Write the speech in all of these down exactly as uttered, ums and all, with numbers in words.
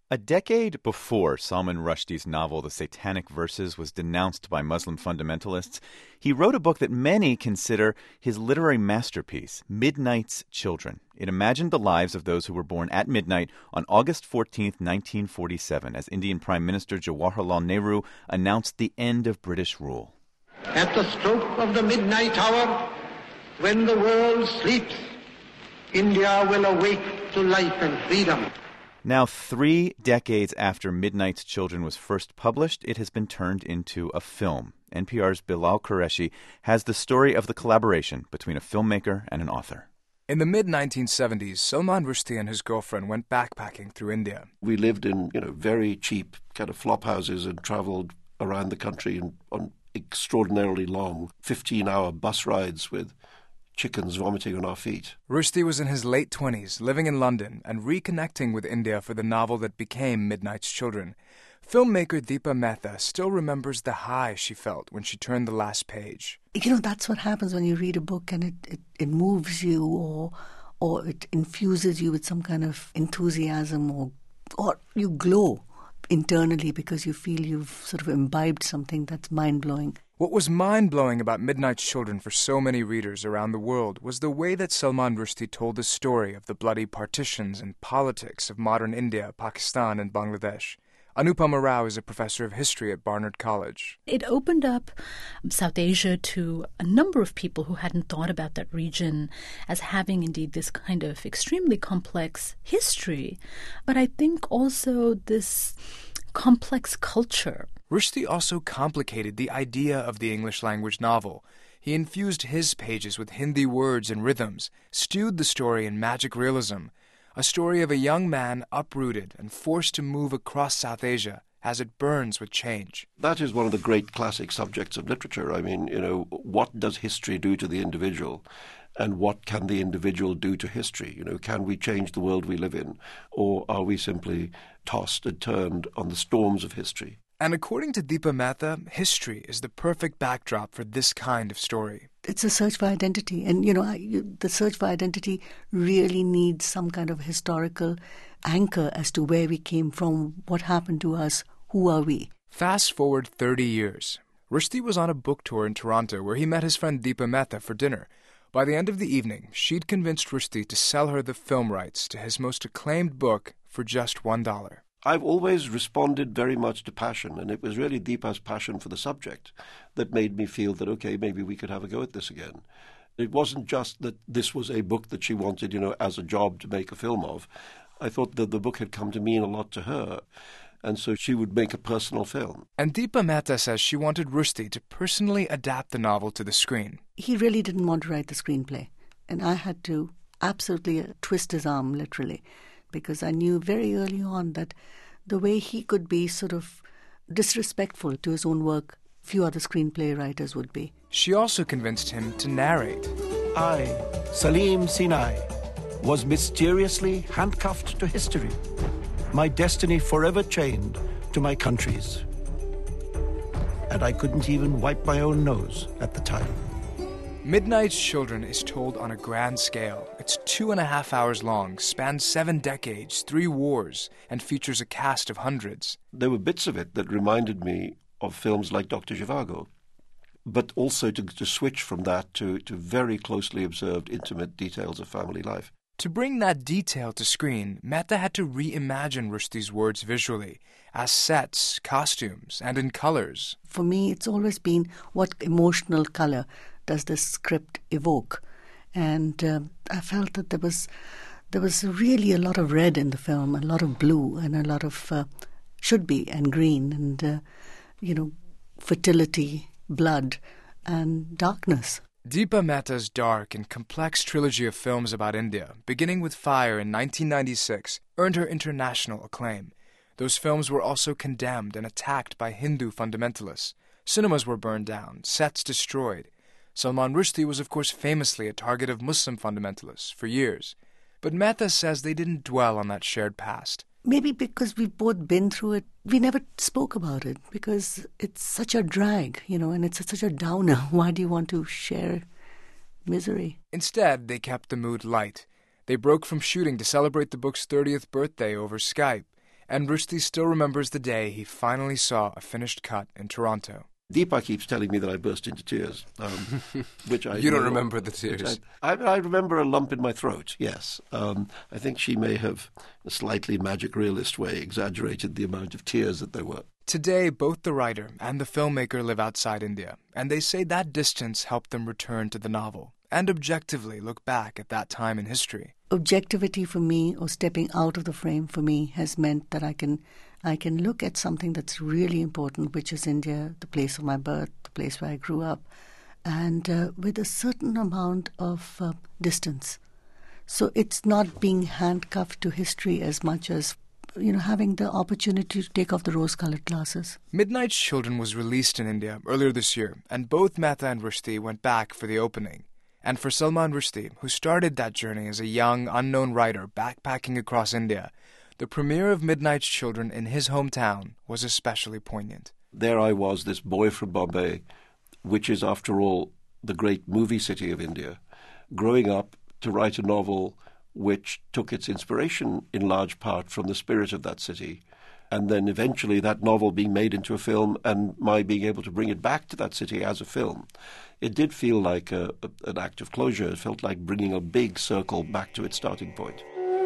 A decade before Salman Rushdie's novel The Satanic Verses was denounced by Muslim fundamentalists, he wrote a book that many consider his literary masterpiece, Midnight's Children. It imagined the lives of those who were born at midnight on August fourteenth, nineteen forty-seven, as Indian Prime Minister Jawaharlal Nehru announced the end of British rule. At the stroke of the midnight hour, when the world sleeps, India will awake to life and freedom. Now, three decades after Midnight's Children was first published, it has been turned into a film. N P R's Bilal Qureshi has the story of the collaboration between a filmmaker and an author. In the mid nineteen seventies, Salman Rushdie and his girlfriend went backpacking through India. We lived in, you know, very cheap kind of flop houses and traveled around the country in, on extraordinarily long fifteen-hour bus rides with chickens vomiting on our feet. Rushdie was in his late twenties, living in London and reconnecting with India for the novel that became Midnight's Children. Filmmaker Deepa Mehta still remembers the high she felt when she turned the last page. You know, that's what happens when you read a book and it, it, it moves you or or it infuses you with some kind of enthusiasm or or you glow internally because you feel you've sort of imbibed something that's mind-blowing. What was mind-blowing about Midnight's Children for so many readers around the world was the way that Salman Rushdie told the story of the bloody partitions and politics of modern India, Pakistan, and Bangladesh. Anupama Rao is a professor of history at Barnard College. It opened up South Asia to a number of people who hadn't thought about that region as having indeed this kind of extremely complex history, but I think also this complex culture. Rushdie also complicated the idea of the English language novel. He infused his pages with Hindi words and rhythms, stewed the story in magic realism, a story of a young man uprooted and forced to move across South Asia as it burns with change. That is one of the great classic subjects of literature. I mean, you know, what does history do to the individual? And what can the individual do to history? You know, can we change the world we live in? Or are we simply tossed and turned on the storms of history? And according to Deepa Mehta, history is the perfect backdrop for this kind of story. It's a search for identity. And, you know, I, you, the search for identity really needs some kind of historical anchor as to where we came from, what happened to us, who are we. Fast forward thirty years. Rushdie was on a book tour in Toronto where he met his friend Deepa Mehta for dinner. By the end of the evening, she'd convinced Rushdie to sell her the film rights to his most acclaimed book for just one dollar. I've always responded very much to passion, and it was really Deepa's passion for the subject that made me feel that, okay, maybe we could have a go at this again. It wasn't just that this was a book that she wanted, you know, as a job to make a film of. I thought that the book had come to mean a lot to her, and so she would make a personal film. And Deepa Mehta says she wanted Rushdie to personally adapt the novel to the screen. He really didn't want to write the screenplay, and I had to absolutely twist his arm, literally, because I knew very early on that the way he could be sort of disrespectful to his own work, few other screenplay writers would be. She also convinced him to narrate. I, Salim Sinai, was mysteriously handcuffed to history, my destiny forever chained to my country's. And I couldn't even wipe my own nose at the time. Midnight's Children is told on a grand scale. It's two and a half hours long, spans seven decades, three wars, and features a cast of hundreds. There were bits of it that reminded me of films like Doctor Zhivago, but also to, to switch from that to, to very closely observed, intimate details of family life. To bring that detail to screen, Mehta had to reimagine Rushdie's words visually, as sets, costumes, and in colors. For me, it's always been what emotional color does this script evoke? And uh, I felt that there was there was really a lot of red in the film, a lot of blue, and a lot of uh, should be and green, and uh, you know, fertility, blood, and darkness. Deepa Mehta's dark and complex trilogy of films about India, beginning with Fire in nineteen ninety-six, earned her international acclaim. Those films were also condemned and attacked by Hindu fundamentalists. Cinemas were burned down, sets destroyed. Salman Rushdie was, of course, famously a target of Muslim fundamentalists for years. But Mehta says they didn't dwell on that shared past. Maybe because we've both been through it, we never spoke about it because it's such a drag, you know, and it's such a downer. Why do you want to share misery? Instead, they kept the mood light. They broke from shooting to celebrate the book's thirtieth birthday over Skype. And Rushdie still remembers the day he finally saw a finished cut in Toronto. Deepa keeps telling me that I burst into tears, um, which I You don't know, remember the tears? I, I, I remember a lump in my throat, yes. Um, I think she may have, in a slightly magic realist way, exaggerated the amount of tears that there were. Today, both the writer and the filmmaker live outside India, and they say that distance helped them return to the novel and objectively look back at that time in history. Objectivity for me, or stepping out of the frame for me, has meant that I can I can look at something that's really important, which is India, the place of my birth, the place where I grew up, and uh, with a certain amount of uh, distance. So it's not being handcuffed to history as much as, you know, having the opportunity to take off the rose-colored glasses. Midnight's Children was released in India earlier this year, and both Mehta and Rushdie went back for the opening. And for Salman Rushdie, who started that journey as a young, unknown writer backpacking across India, the premiere of Midnight's Children in his hometown was especially poignant. There I was, this boy from Bombay, which is, after all, the great movie city of India, growing up to write a novel which took its inspiration in large part from the spirit of that city, and then eventually that novel being made into a film and my being able to bring it back to that city as a film. It did feel like a, a, an act of closure. It felt like bringing a big circle back to its starting point.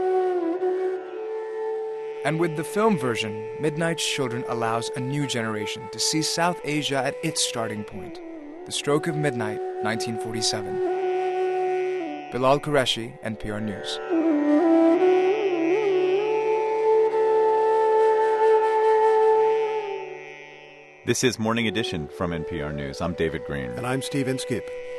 And with the film version, Midnight's Children allows a new generation to see South Asia at its starting point. The Stroke of Midnight, nineteen forty-seven. Bilal Qureshi, N P R News. This is Morning Edition from N P R News. I'm David Green. And I'm Steve Inskeep.